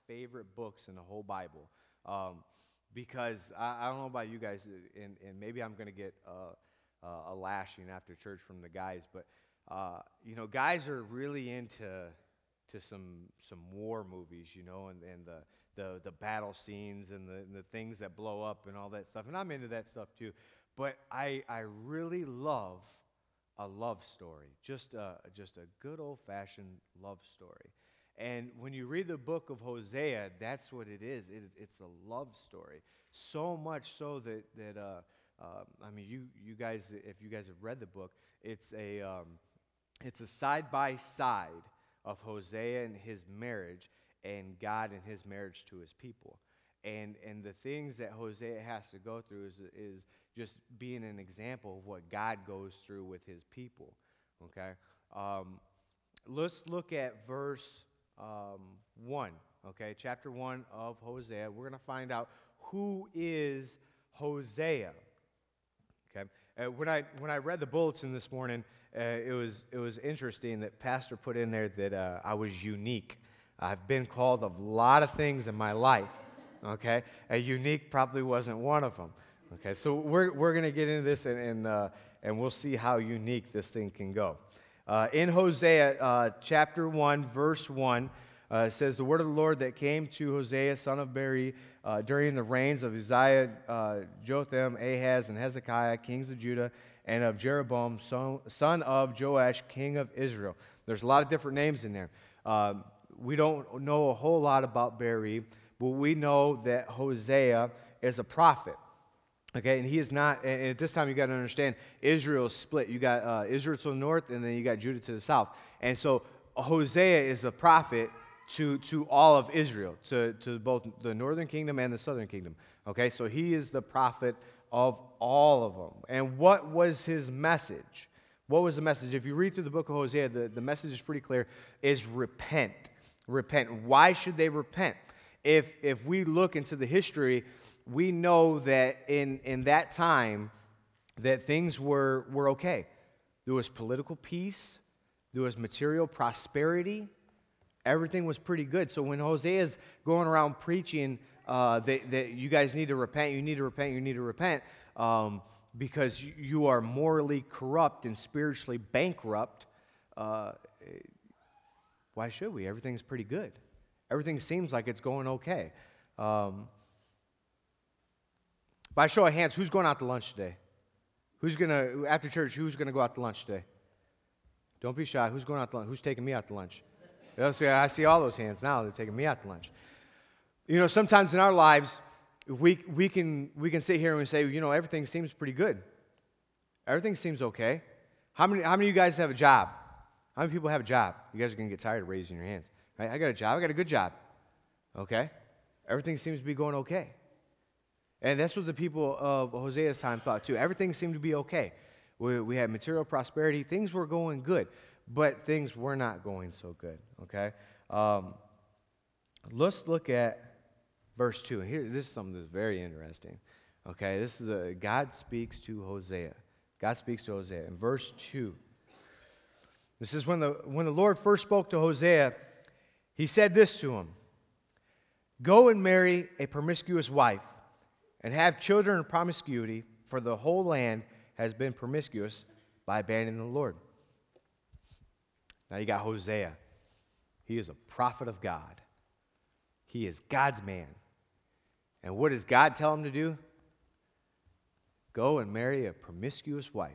favorite books in the whole Bible. Because I don't know about you guys, and maybe I'm going to get a lashing after church from the guys, but guys are really into some war movies, and the battle scenes and the things that blow up and all that stuff, and I'm into that stuff too. But I really love a love story, just a good old-fashioned love story. And when you read the book of Hosea, that's what it is. It's a love story. So much so that you guys, if you guys have read the book, it's a side by side of Hosea and his marriage, and God and his marriage to his people. And the things that Hosea has to go through is just being an example of what God goes through with his people. Okay? Let's look at verse 1. Okay? Chapter 1 of Hosea. We're going to find out who is Hosea. Okay? When I read the bulletin this morning, it was interesting that Pastor put in there that I was unique. I've been called a lot of things in my life. Okay, unique probably wasn't one of them. Okay, so we're going to get into this and we'll see how unique this thing can go. In Hosea chapter 1, verse 1, it says, "The word of the Lord that came to Hosea, son of Beeri, during the reigns of Uzziah, Jotham, Ahaz, and Hezekiah, kings of Judah, and of Jeroboam, son of Joash, king of Israel." There's a lot of different names in there. We don't know a whole lot about Beeri, but we know that Hosea is a prophet. Okay, and he is not, and at this time you got to understand, Israel is split. You got Israel to the north, and then you got Judah to the south. And so Hosea is a prophet to all of Israel, to both the northern kingdom and the southern kingdom. Okay, so he is the prophet of all of them. And what was his message? What was the message? If you read through the book of Hosea, the message is pretty clear, is repent. Repent. Why should they repent? If we look into the history, we know that in that time that things were okay. There was political peace. There was material prosperity. Everything was pretty good. So when Hosea is going around preaching that you guys need to repent, you need to repent, you need to repent, because you are morally corrupt and spiritually bankrupt, why should we? Everything's pretty good. Everything seems like it's going okay. By show of hands, who's going out to lunch today? After church, who's going to go out to lunch today? Don't be shy. Who's going out to lunch? Who's taking me out to lunch? I see all those hands now. They're taking me out to lunch. Sometimes in our lives, we can sit here and we say, everything seems pretty good. Everything seems okay. How many of you guys have a job? How many people have a job? You guys are going to get tired of raising your hands. Right? I got a job. I got a good job. Okay? Everything seems to be going okay. And that's what the people of Hosea's time thought too. Everything seemed to be okay. We had material prosperity. Things were going good. But things were not going so good. Okay? Let's look at verse 2. Here, this is something that's very interesting. Okay? This is God speaks to Hosea. God speaks to Hosea. In verse 2, this is when the Lord first spoke to Hosea, he said this to him: "Go and marry a promiscuous wife and have children in promiscuity, for the whole land has been promiscuous by abandoning the Lord." Now you got Hosea. He is a prophet of God. He is God's man. And what does God tell him to do? Go and marry a promiscuous wife.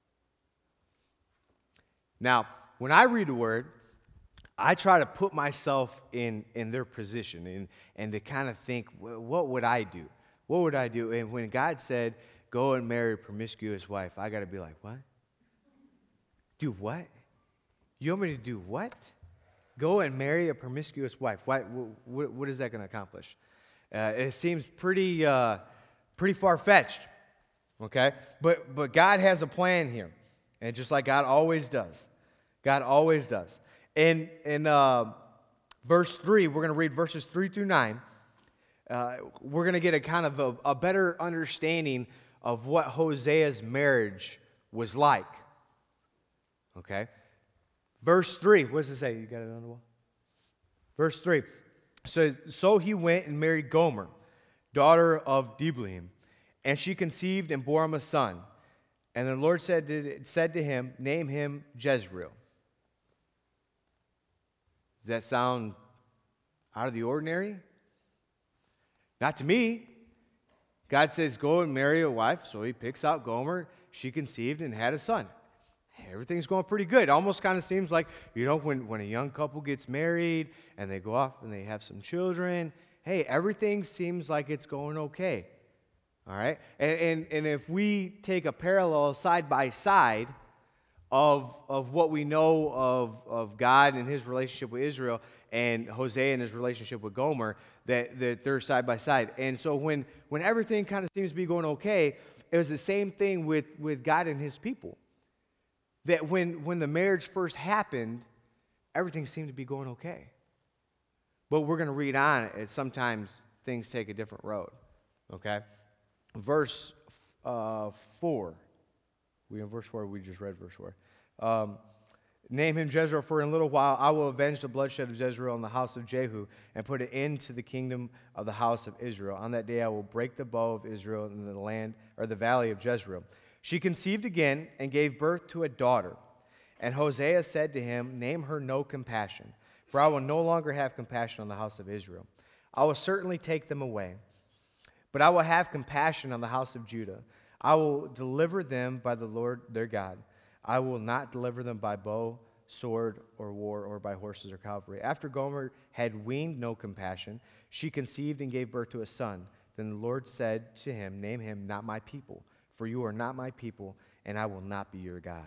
Now, when I read the word, I try to put myself in their position and to kind of think, what would I do? What would I do? And when God said, go and marry a promiscuous wife, I got to be like, what? Do what? You want me to do what? Go and marry a promiscuous wife. What is that going to accomplish? It seems pretty far-fetched, okay? But God has a plan here, and just like God always does. God always does. In verse 3, we're going to read verses 3 through 9. We're going to get a kind of a better understanding of what Hosea's marriage was like. Okay? Verse 3, what does it say? You got it on the wall? Verse 3, So he went and married Gomer, daughter of Diblaim, and she conceived and bore him a son. And the Lord said to him, name him Jezreel. Does that sound out of the ordinary? Not to me. God says, go and marry a wife. So he picks out Gomer. She conceived and had a son. Everything's going pretty good. Almost kind of seems like, when a young couple gets married and they go off and they have some children, hey, everything seems like it's going okay. All right? And if we take a parallel side by side of what we know of God and his relationship with Israel and Hosea and his relationship with Gomer, that they're side by side. And so when everything kind of seems to be going okay, it was the same thing with God and his people. That when the marriage first happened, everything seemed to be going okay. But we're going to read on, and sometimes things take a different road. Okay? Verse 4. We in verse 4, we just read verse 4. Name him Jezreel, for in a little while I will avenge the bloodshed of Jezreel in the house of Jehu and put an end to the kingdom of the house of Israel. On that day I will break the bow of Israel in the land, or the valley of Jezreel. She conceived again and gave birth to a daughter. And Hosea said to him, name her No Compassion, for I will no longer have compassion on the house of Israel. I will certainly take them away, but I will have compassion on the house of Judah. I will deliver them by the Lord their God. I will not deliver them by bow, sword, or war, or by horses or cavalry. After Gomer had weaned No Compassion, she conceived and gave birth to a son. Then the Lord said to him, name him Not My People, for you are not my people, and I will not be your God.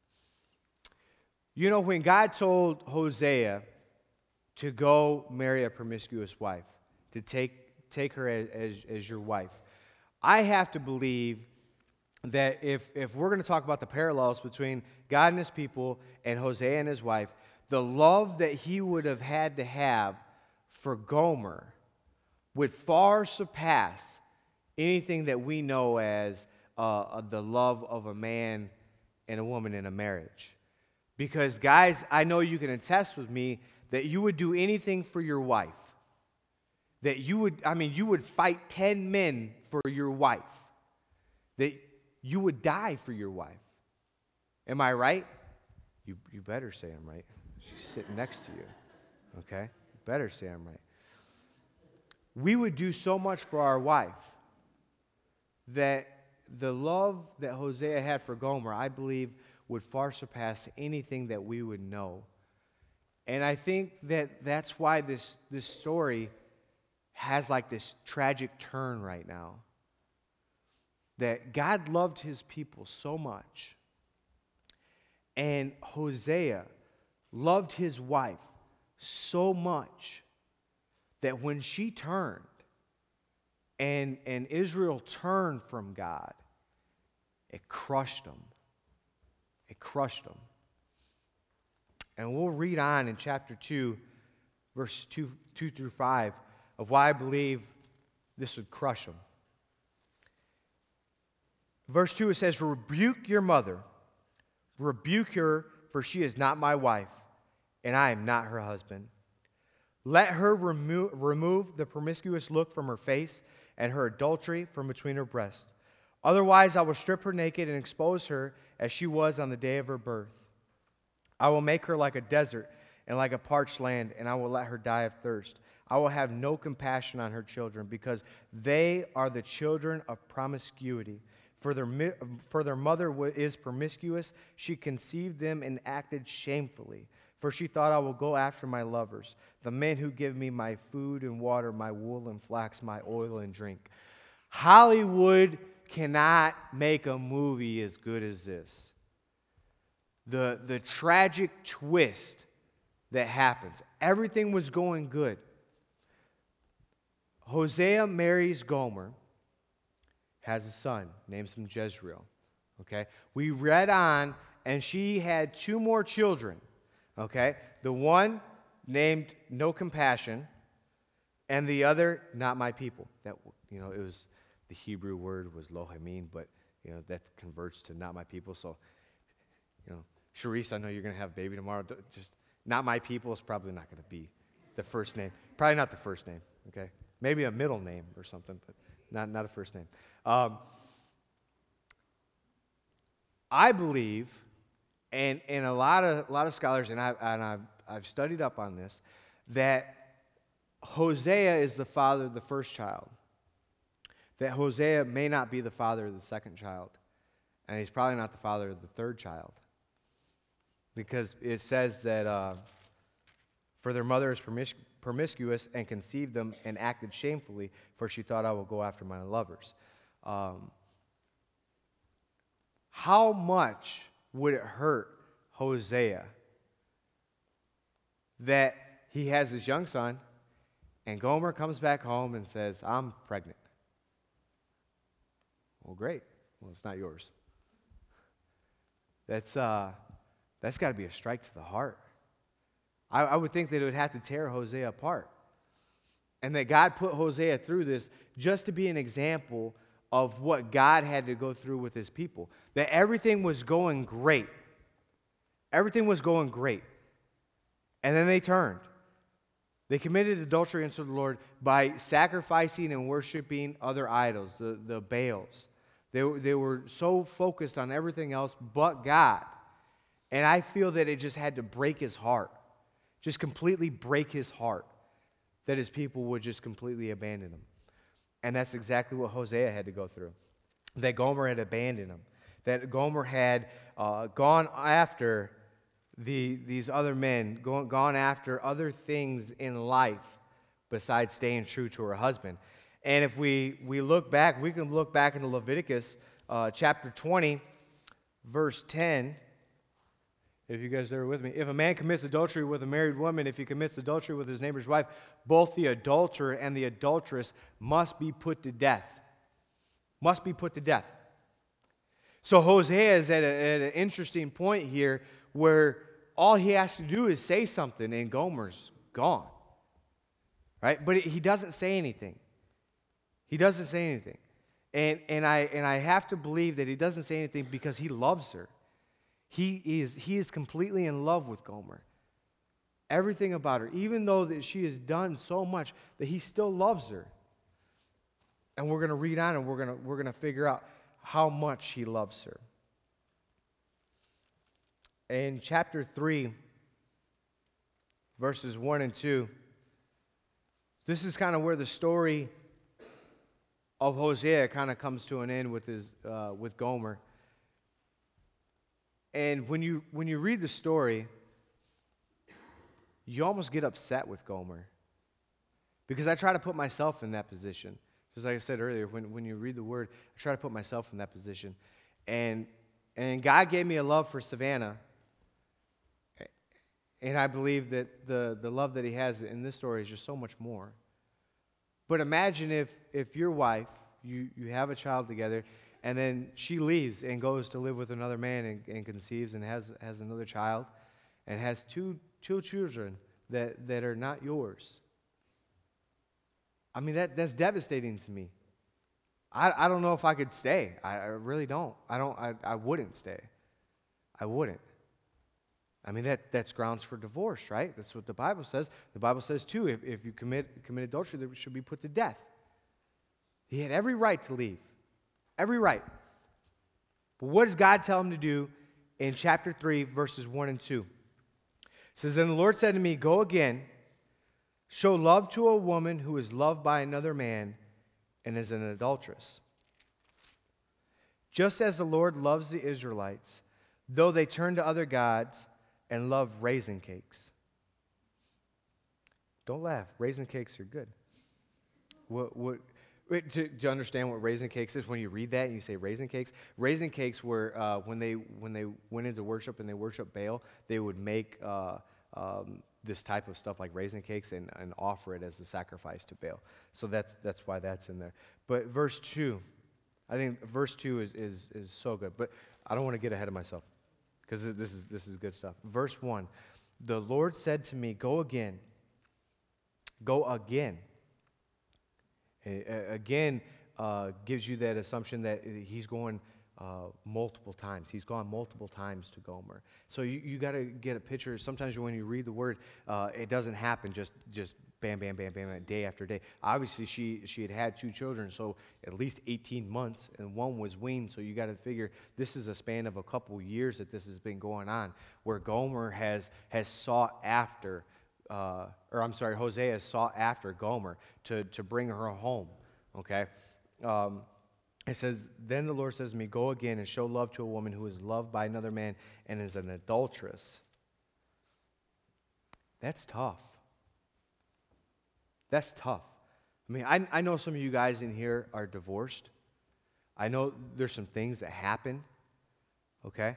When God told Hosea to go marry a promiscuous wife, to take her as your wife, I have to believe that if we're going to talk about the parallels between God and his people and Hosea and his wife, the love that he would have had to have for Gomer would far surpass anything that we know as the love of a man and a woman in a marriage. Because, guys, I know you can attest with me that you would do anything for your wife. That you would fight 10 men for your wife. That you would die for your wife. Am I right? You better say I'm right. She's sitting next to you. Okay? You better say I'm right. We would do so much for our wife that the love that Hosea had for Gomer, I believe, would far surpass anything that we would know. And I think that's why this story has like this tragic turn right now. That God loved his people so much. And Hosea loved his wife so much that when she turned and Israel turned from God, it crushed them. It crushed them. And we'll read on in chapter 2, verses 2 through 5, of why I believe this would crush them. Verse 2, it says, rebuke your mother. Rebuke her, for she is not my wife, and I am not her husband. Let her remove the promiscuous look from her face and her adultery from between her breasts. Otherwise, I will strip her naked and expose her as she was on the day of her birth. I will make her like a desert and like a parched land, and I will let her die of thirst. I will have no compassion on her children, because they are the children of promiscuity. For their mother is promiscuous. She conceived them and acted shamefully. For she thought, I will go after my lovers, the men who give me my food and water, my wool and flax, my oil and drink. Hollywood cannot make a movie as good as this. The tragic twist that happens. Everything was going good. Hosea marries Gomer, has a son, names him Jezreel. Okay? We read on, and she had 2 more children. Okay? The one named No Compassion, and the other Not My People. That, it was, the Hebrew word was lo hamim, but that converts to Not My People. So, Sharice, I know you're going to have a baby tomorrow. Just Not My People is probably not going to be the first name. Probably not the first name, okay? Maybe a middle name or something, but not a first name. I believe, and a lot of scholars, and I've studied up on this, that Hosea is the father of the first child. That Hosea may not be the father of the second child. And he's probably not the father of the third child. Because it says that, for their mother is promiscuous and conceived them and acted shamefully, for she thought, I will go after my lovers. How much would it hurt Hosea that he has this young son, and Gomer comes back home and says, I'm pregnant? Well, great. Well, it's not yours. That's got to be a strike to the heart. I would think that it would have to tear Hosea apart. And that God put Hosea through this just to be an example of what God had to go through with his people. That everything was going great. Everything was going great. And then they turned. They committed adultery against the Lord by sacrificing and worshiping other idols, the Baals. They were so focused on everything else but God. And I feel that it just had to break his heart. Just completely break his heart that his people would just completely abandon him. And that's exactly what Hosea had to go through. That Gomer had abandoned him. That Gomer had gone after these other men, gone after other things in life besides staying true to her husband. And if we look back, we can look back into Leviticus chapter 20, verse 10. If you guys are with me. If a man commits adultery with a married woman, if he commits adultery with his neighbor's wife, both the adulterer and the adulteress must be put to death. Must be put to death. So Hosea is at an interesting point here where all he has to do is say something and Gomer's gone. Right? But he doesn't say anything. He doesn't say anything. And I have to believe that he doesn't say anything because he loves her. He is completely in love with Gomer. Everything about her, even though that she has done so much, that he still loves her. And we're going to read on and we're going to figure out how much he loves her. In chapter 3, verses 1 and 2, this is kind of where the story of Hosea kind of comes to an end with Gomer. And when you read the story, you almost get upset with Gomer. Because I try to put myself in that position. Just like I said earlier, when you read the word, I try to put myself in that position. And God gave me a love for Savannah. And I believe that the love that he has in this story is just so much more. But imagine if your wife, you have a child together, and then she leaves and goes to live with another man and conceives and has another child and has two children that are not yours. I mean, that's devastating to me. I don't know if I could stay. I really don't. I wouldn't stay. I wouldn't. I mean, that's grounds for divorce, right? That's what the Bible says. The Bible says, too, if you commit adultery, they should be put to death. He had every right to leave. Every right. But what does God tell him to do in chapter 3, verses 1 and 2? It says, Then the Lord said to me, Go again, show love to a woman who is loved by another man and is an adulteress. Just as the Lord loves the Israelites, though they turn to other gods and love raisin cakes. Don't laugh. Raisin cakes are good. To understand what raisin cakes is, when you read that and you say raisin cakes were when they went into worship and they worshiped Baal, they would make this type of stuff like raisin cakes and offer it as a sacrifice to Baal. So that's why that's in there. But verse 2, I think verse 2 is so good. But I don't want to get ahead of myself because this is good stuff. Verse 1, the Lord said to me, Go again. Go again. Again, gives you that assumption that he's going multiple times. He's gone multiple times to Gomer. So you got to get a picture. Sometimes when you read the word, it doesn't happen just bam, bam, bam, bam, day after day. Obviously, she had 2 children, so at least 18 months, and one was weaned. So you got to figure this is a span of a couple years that this has been going on, where Gomer has sought after, Hosea has sought after Gomer to bring her home. Okay. It says, then the Lord says to me, go again and show love to a woman who is loved by another man and is an adulteress. That's tough. That's tough. I mean, I know some of you guys in here are divorced. I know there's some things that happen, okay?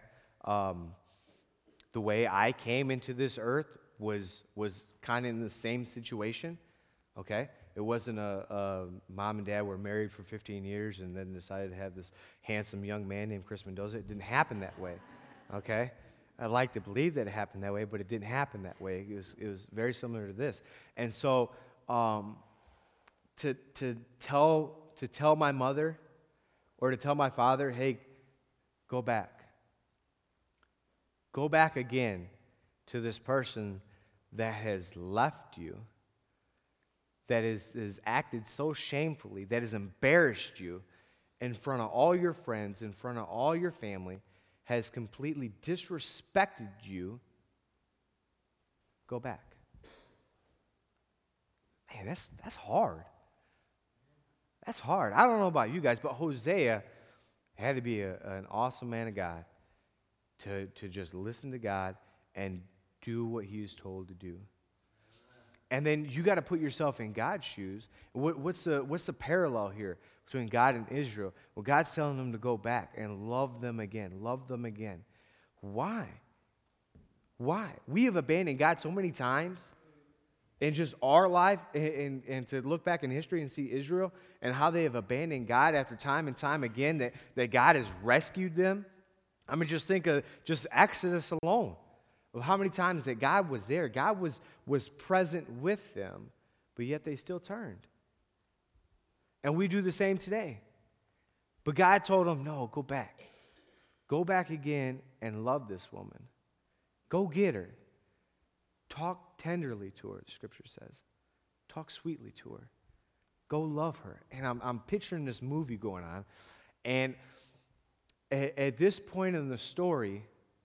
The way I came into this earth was kind of in the same situation, okay? It wasn't a mom and dad were married for 15 years and then decided to have this handsome young man named Chris Mendoza. It didn't happen that way, okay? I'd like to believe that it happened that way, but it didn't happen that way. It was very similar to this. And so to tell my mother or to tell my father, hey, go back. Go back again to this person that has left you, that has acted so shamefully, that has embarrassed you in front of all your friends, in front of all your family, has completely disrespected you. Go back. Man, that's hard. That's hard. I don't know about you guys, but Hosea had to be an awesome man of God to just listen to God and do what he was told to do. And then you got to put yourself in God's shoes. What's the parallel here between God and Israel? Well, God's telling them to go back and love them again. Love them again. Why? Why? We have abandoned God so many times in just our life, and to look back in history and see Israel and how they have abandoned God after time and time again, that God has rescued them. I mean, just think of just Exodus alone. Of how many times that God was there. God was present with them, but yet they still turned. And we do the same today. But God told them, no, go back. Go back again and love this woman. Go get her. Talk tenderly to her, the scripture says. Talk sweetly to her. Go love her. And I'm picturing this movie going on. And at this point in the story,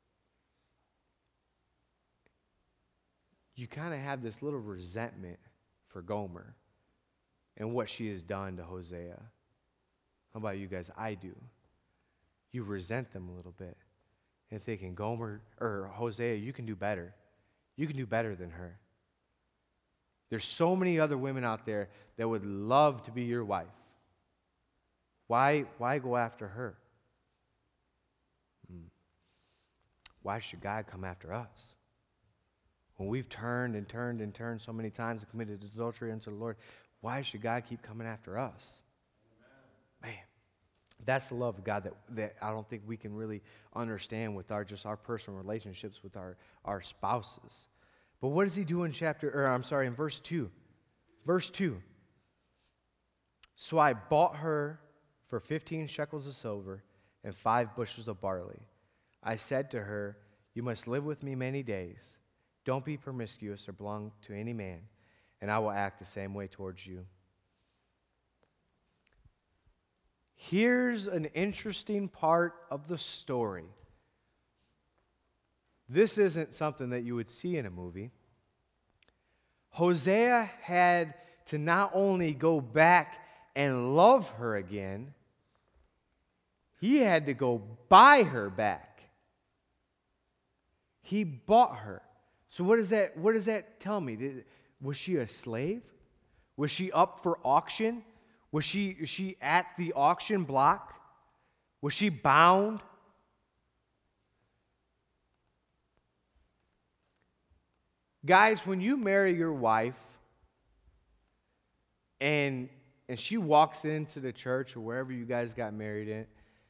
you kind of have this little resentment for Gomer and what she has done to Hosea. How about you guys? I do. You resent them a little bit and thinking, Gomer or Hosea, you can do better. You can do better than her. There's so many other women out there that would love to be your wife. Why go after her? Why should God come after us? When we've turned and turned and turned so many times and committed adultery unto the Lord, why should God keep coming after us? Amen. Man, that's the love of God that I don't think we can really understand with our personal relationships with our spouses. But what does he do in verse 2? Verse 2. So I bought her for 15 shekels of silver and 5 bushels of barley. I said to her, you must live with me many days. Don't be promiscuous or belong to any man, and I will act the same way towards you. Here's an interesting part of the story. This isn't something that you would see in a movie. Hosea had to not only go back and love her again, he had to go buy her back. He bought her. So what does that tell me? Was she a slave? Was she up for auction? Was she at the auction block? Was she bound? Guys, when you marry your wife and she walks into the church or wherever you guys got married in,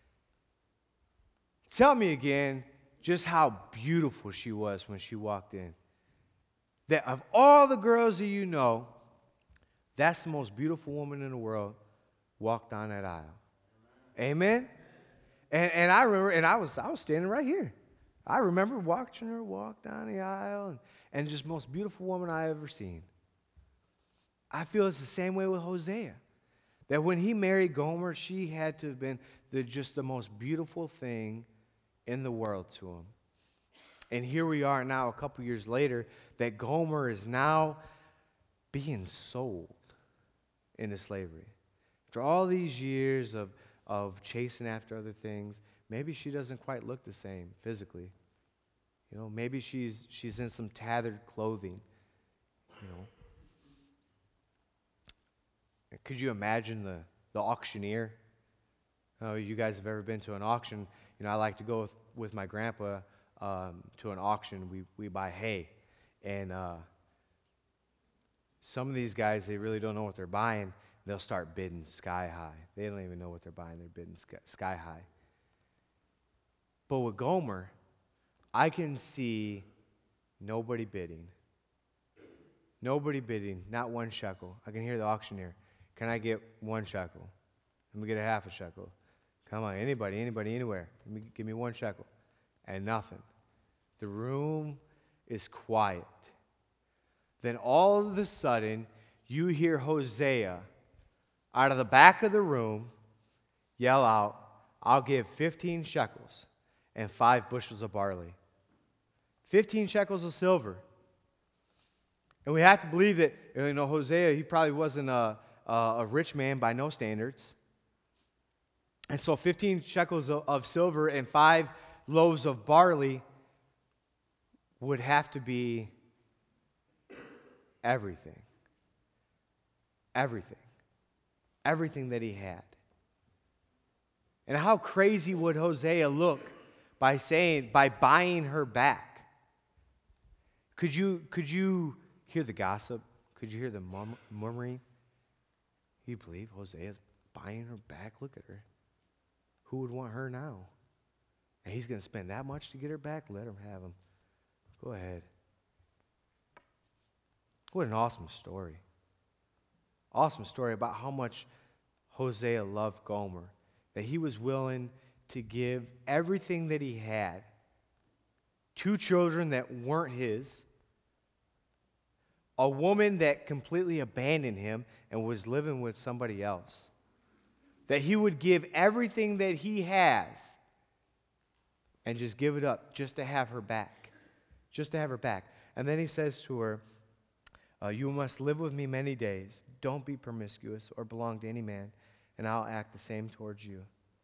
tell me again just how beautiful she was when she walked in. That of all the girls that you know, that's the most beautiful woman in the world walked down that aisle. Amen? And I remember, and I was standing right here. I remember watching her walk down the aisle, and just most beautiful woman I ever seen. I feel it's the same way with Hosea. That when he married Gomer, she had to have been just the most beautiful thing in the world to him. And here we are now, a couple years later, that Gomer is now being sold into slavery. After all these years of chasing after other things, maybe she doesn't quite look the same physically. You know, maybe she's in some tattered clothing. You know, could you imagine the auctioneer? Oh, you guys have ever been to an auction? You know, I like to go with my grandpa to an auction. We buy hay, and some of these guys, they really don't know what they're buying. They'll start bidding sky high. They don't even know what they're buying. They're bidding sky high. But with Gomer, I can see nobody bidding. Nobody bidding, not one shekel. I can hear the auctioneer. Can I get 1 shekel? Let me get a half a shekel. Come on, anybody, anywhere. Give me 1 shekel. And nothing. The room is quiet. Then all of a sudden, you hear Hosea out of the back of the room yell out, I'll give 15 shekels and 5 bushels of barley. 15 shekels of silver. And we have to believe that, you know, Hosea, he probably wasn't a rich man by no standards. And so 15 shekels of silver and 5 loaves of barley would have to be everything. Everything. Everything that he had. And how crazy would Hosea look by buying her back? Could you hear the gossip? Could you hear the murmuring? You believe Hosea's buying her back? Look at her. Who would want her now? And he's going to spend that much to get her back? Let him have him. Go ahead. What an awesome story. Awesome story about how much Hosea loved Gomer. That he was willing to give everything that he had. 2 children that weren't his. A woman that completely abandoned him and was living with somebody else. That he would give everything that he has and just give it up just to have her back. Just to have her back. And then he says to her, you must live with me many days. Don't be promiscuous or belong to any man, and I'll act the same towards you.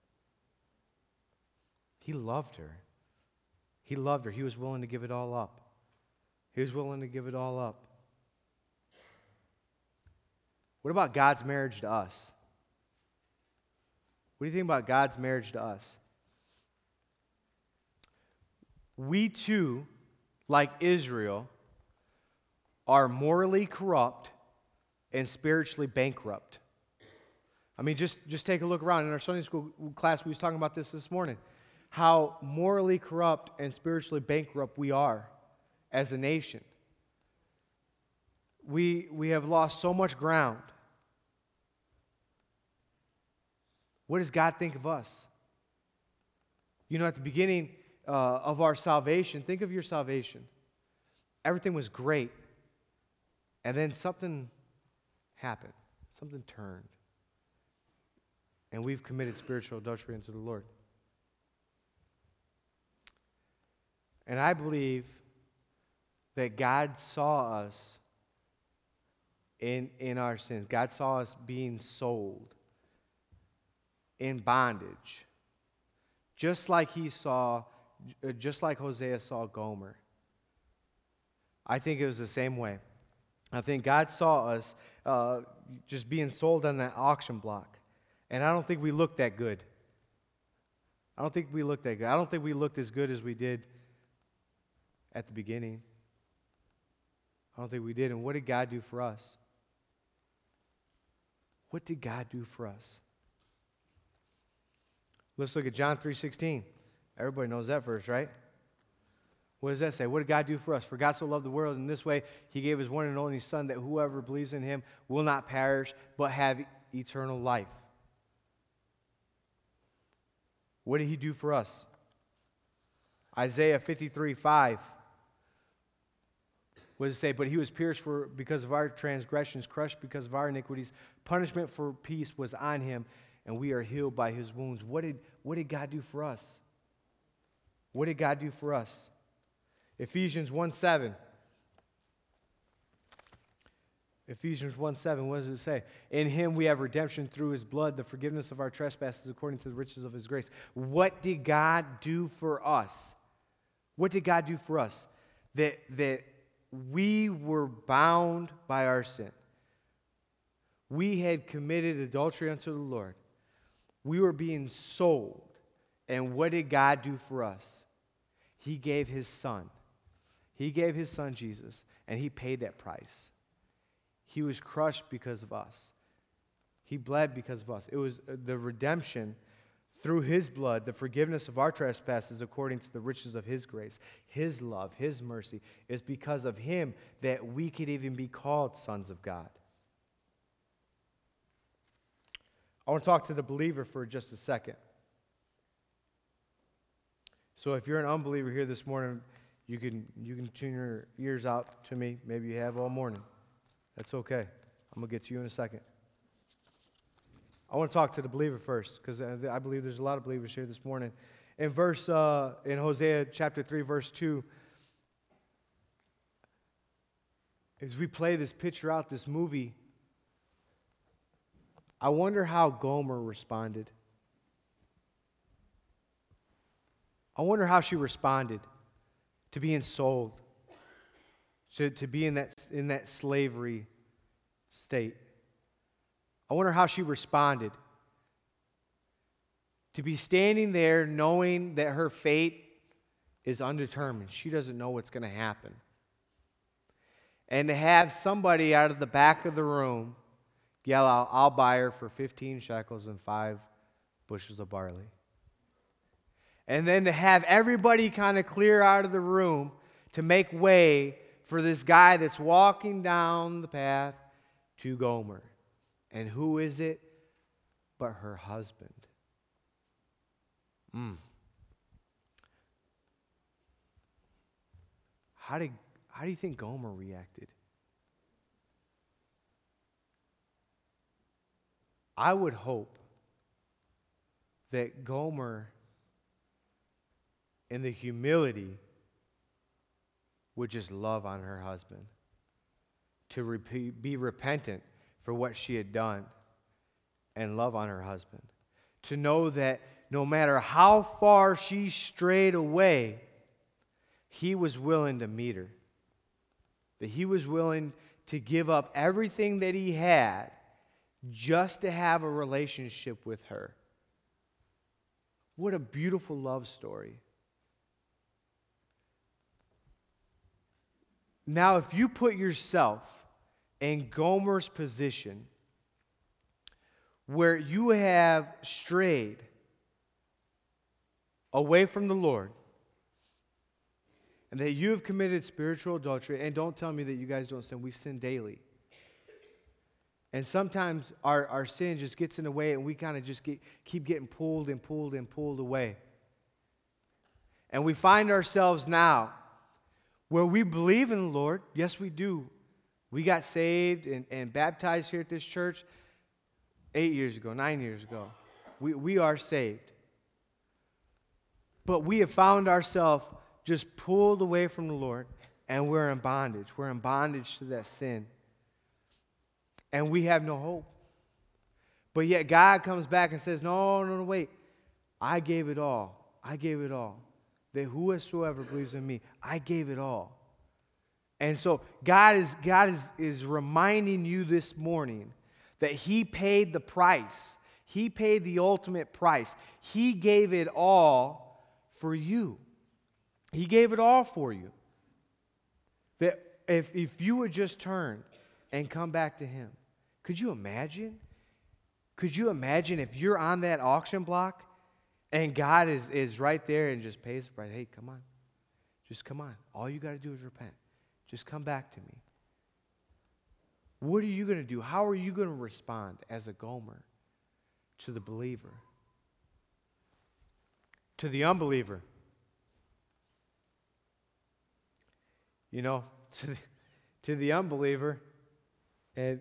He loved her. He loved her. He was willing to give it all up. He was willing to give it all up. What about God's marriage to us? What do you think about God's marriage to us? We too, like Israel, are morally corrupt and spiritually bankrupt. I mean, just take a look around. In our Sunday school class, we was talking about this morning. How morally corrupt and spiritually bankrupt we are as a nation. We have lost so much ground. What does God think of us? You know, at the beginning of our salvation, think of your salvation. Everything was great. And then something happened. Something turned. And we've committed spiritual adultery unto the Lord. And I believe that God saw us in our sins. God saw us being sold in bondage. Just like Hosea saw Gomer. I think it was the same way. I think God saw us just being sold on that auction block. And I don't think we looked that good. I don't think we looked as good as we did at the beginning. I don't think we did. And what did God do for us? What did God do for us? Let's look at John 3:16. Everybody knows that verse, right? What does that say? What did God do for us? For God so loved the world in this way, he gave his one and only Son, that whoever believes in him will not perish, but have eternal life. What did he do for us? Isaiah 53:5. What does it say? But he was pierced because of our transgressions, crushed because of our iniquities. Punishment for peace was on him, and we are healed by his wounds. What did God do for us? What did God do for us? Ephesians 1:7. Ephesians 1:7, what does it say? In him we have redemption through his blood, the forgiveness of our trespasses according to the riches of his grace. What did God do for us? What did God do for us? That we were bound by our sin. We had committed adultery unto the Lord. We were being sold. And what did God do for us? He gave his son. He gave his son Jesus, and he paid that price. He was crushed because of us. He bled because of us. It was the redemption through his blood, the forgiveness of our trespasses according to the riches of his grace, his love, his mercy. It's because of him that we could even be called sons of God. I want to talk to the believer for just a second. So if you're an unbeliever here this morning, you can tune your ears out to me. Maybe you have all morning. That's okay. I'm going to get to you in a second. I want to talk to the believer first, because I believe there's a lot of believers here this morning. In Hosea chapter 3, verse 2, as we play this picture out, this movie, I wonder how Gomer responded. I wonder how she responded to being sold, to be in that slavery state. I wonder how she responded to be standing there knowing that her fate is undetermined. She doesn't know what's going to happen. And to have somebody out of the back of the room yell out, I'll buy her for 15 shekels and 5 bushels of barley. And then to have everybody kind of clear out of the room to make way for this guy that's walking down the path to Gomer. And who is it but her husband? How do you think Gomer reacted? I would hope that Gomer, in the humility, would just love on her husband, to be repentant for what she had done and love on her husband. To know that no matter how far she strayed away, he was willing to meet her. That he was willing to give up everything that he had just to have a relationship with her. What a beautiful love story. Now, if you put yourself in Gomer's position, where you have strayed away from the Lord, and that you have committed spiritual adultery, and don't tell me that you guys don't sin. We sin daily. And sometimes our sin just gets in the way, and we kind of just keep getting pulled and pulled and pulled away. And we find ourselves now where we believe in the Lord. Yes, we do. We got saved and baptized here at this church 8 years ago, 9 years ago. We are saved. But we have found ourselves just pulled away from the Lord, and we're in bondage. We're in bondage to that sin. And we have no hope. But yet God comes back and says, no, wait. I gave it all. I gave it all. That whosoever believes in me, I gave it all. And so God is reminding you this morning that he paid the price. He paid the ultimate price. He gave it all for you. He gave it all for you. That if you would just turn and come back to him. Could you imagine? Could you imagine if you're on that auction block and God is right there and just pays the price? Hey, come on. Just come on. All you got to do is repent. Just come back to me. What are you going to do? How are you going to respond as a Gomer to the believer? To the unbeliever, you know, to the unbeliever, and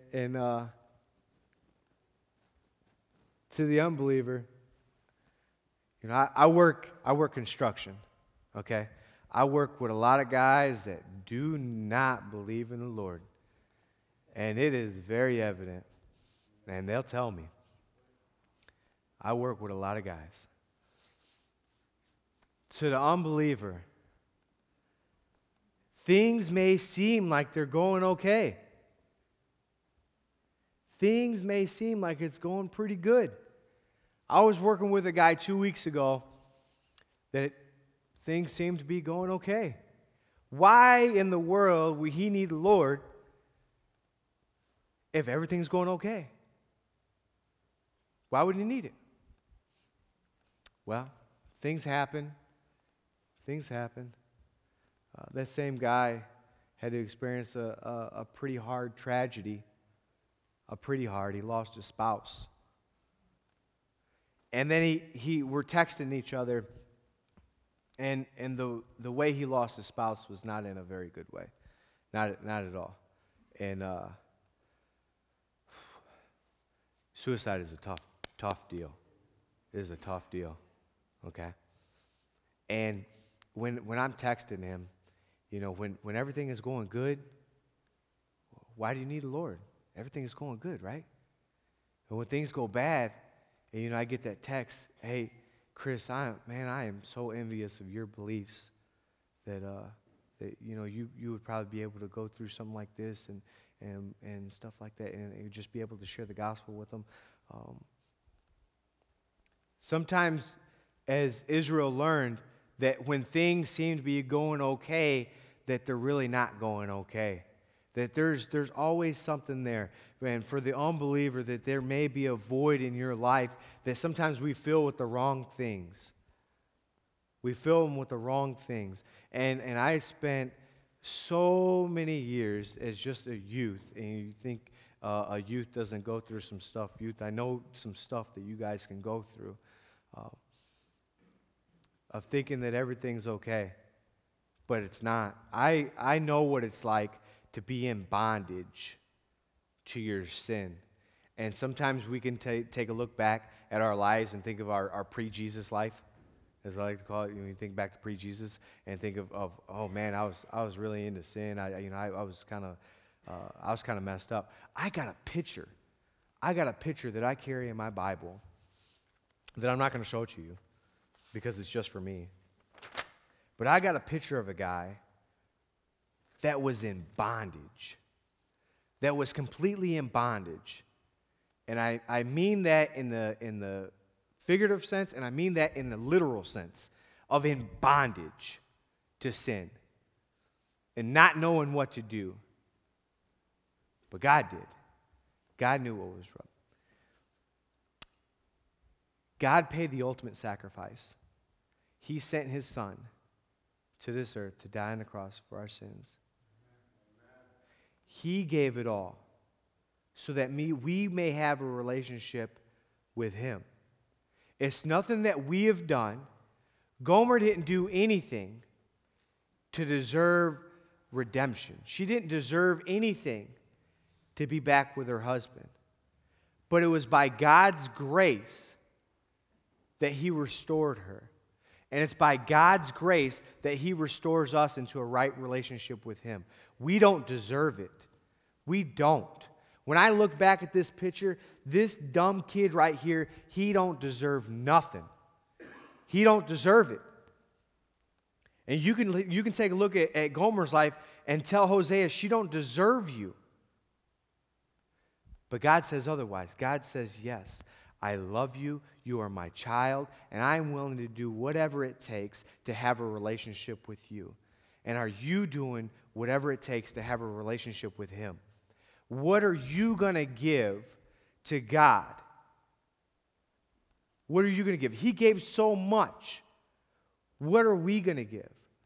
to the unbeliever, you know, I work construction, okay? I work with a lot of guys that do not believe in the Lord, and it is very evident, and they'll tell me. I work with a lot of guys. To the unbeliever, things may seem like they're going okay. Things may seem like it's going pretty good. I was working with a guy 2 weeks ago that things seemed to be going okay. Why in the world would he need the Lord if everything's going okay? Why would he need it? Well, things happen. Things happen. That same guy had to experience a pretty hard tragedy. He lost his spouse. And then we're texting each other, and the way he lost his spouse was not in a very good way. Not at all. And suicide is a tough deal. It is a tough deal. Okay? And when I'm texting him, you know, when everything is going good, why do you need the Lord? Everything is going good, right? And when things go bad, and, you know, I get that text, hey, Chris, I am so envious of your beliefs that you know, you would probably be able to go through something like this and stuff like that, and just be able to share the gospel with them. Sometimes, as Israel learned, that when things seem to be going okay, that they're really not going okay. That there's always something there. And for the unbeliever, that there may be a void in your life that sometimes we fill with the wrong things. We fill them with the wrong things. And I spent so many years as just a youth, and you think a youth doesn't go through some stuff. Youth, I know some stuff that you guys can go through. Of thinking that everything's okay, but it's not. I know what it's like to be in bondage to your sin. And sometimes we can take a look back at our lives and think of our pre-Jesus life, as I like to call it. You think back to pre-Jesus and think of oh man, I was really into sin. I was kind of messed up. I got a picture that I carry in my Bible that I'm not going to show to you, because it's just for me. But I got a picture of a guy that was in bondage, that was completely in bondage. And I mean that in the figurative sense, and I mean that in the literal sense of in bondage to sin and not knowing what to do. But God did. God knew what was wrong. God paid the ultimate sacrifice. He sent his son to this earth to die on the cross for our sins. He gave it all so that we may have a relationship with him. It's nothing that we have done. Gomer didn't do anything to deserve redemption. She didn't deserve anything to be back with her husband. But it was by God's grace that he restored her. And it's by God's grace that he restores us into a right relationship with him. We don't deserve it. We don't. When I look back at this picture, this dumb kid right here, he don't deserve nothing. He don't deserve it. And you can take a look at Gomer's life and tell Hosea she don't deserve you. But God says otherwise. God says, yes, I love you, you are my child, and I'm willing to do whatever it takes to have a relationship with you. And are you doing whatever it takes to have a relationship with him? What are you going to give to God? What are you going to give? He gave so much. What are we going to give?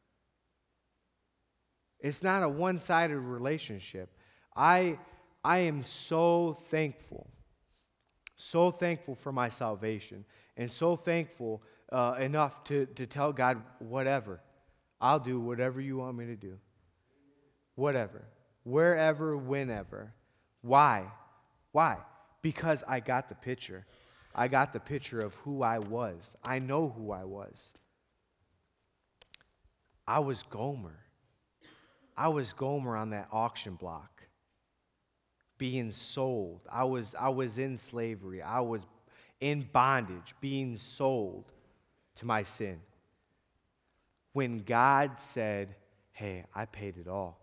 It's not a one-sided relationship. I am so thankful So thankful for my salvation, and so thankful enough to tell God, whatever. I'll do whatever you want me to do. Whatever. Wherever, whenever. Why? Why? Because I got the picture. I got the picture of who I was. I know who I was. I was Gomer. I was Gomer on that auction block, being sold. I was in slavery. I was in bondage, being sold to my sin. When God said, hey, I paid it all.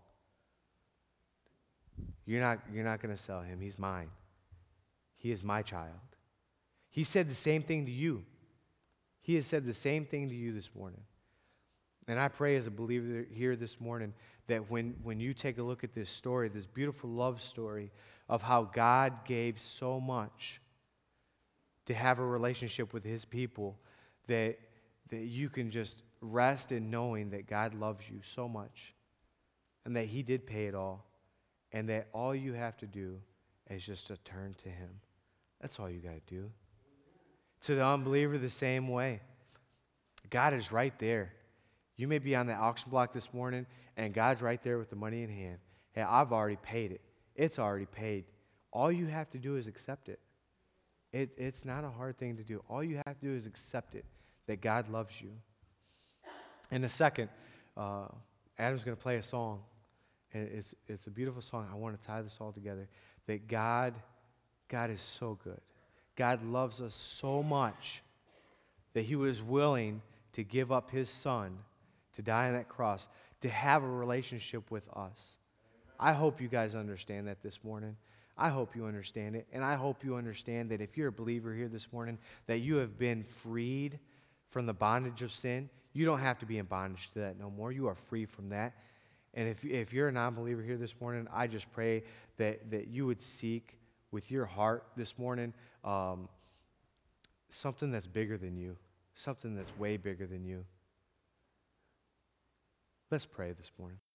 You're not going to sell him. He's mine. He is my child. He said the same thing to you. He has said the same thing to you this morning. And I pray as a believer here this morning that when you take a look at this story, this beautiful love story of how God gave so much to have a relationship with his people, that you can just rest in knowing that God loves you so much and that he did pay it all, and that all you have to do is just to turn to him. That's all you got to do. To the unbeliever, the same way. God is right there. You may be on the auction block this morning, and God's right there with the money in hand. Hey, I've already paid it. It's already paid. All you have to do is accept it. It's not a hard thing to do. All you have to do is accept it, that God loves you. In a second, Adam's going to play a song. And it's a beautiful song. I want to tie this all together. That God is so good. God loves us so much that he was willing to give up his son to die on that cross, to have a relationship with us. I hope you guys understand that this morning. I hope you understand it. And I hope you understand that if you're a believer here this morning, that you have been freed from the bondage of sin. You don't have to be in bondage to that no more. You are free from that. And if you're a non-believer here this morning, I just pray that you would seek with your heart this morning something that's bigger than you, something that's way bigger than you. Let's pray this morning.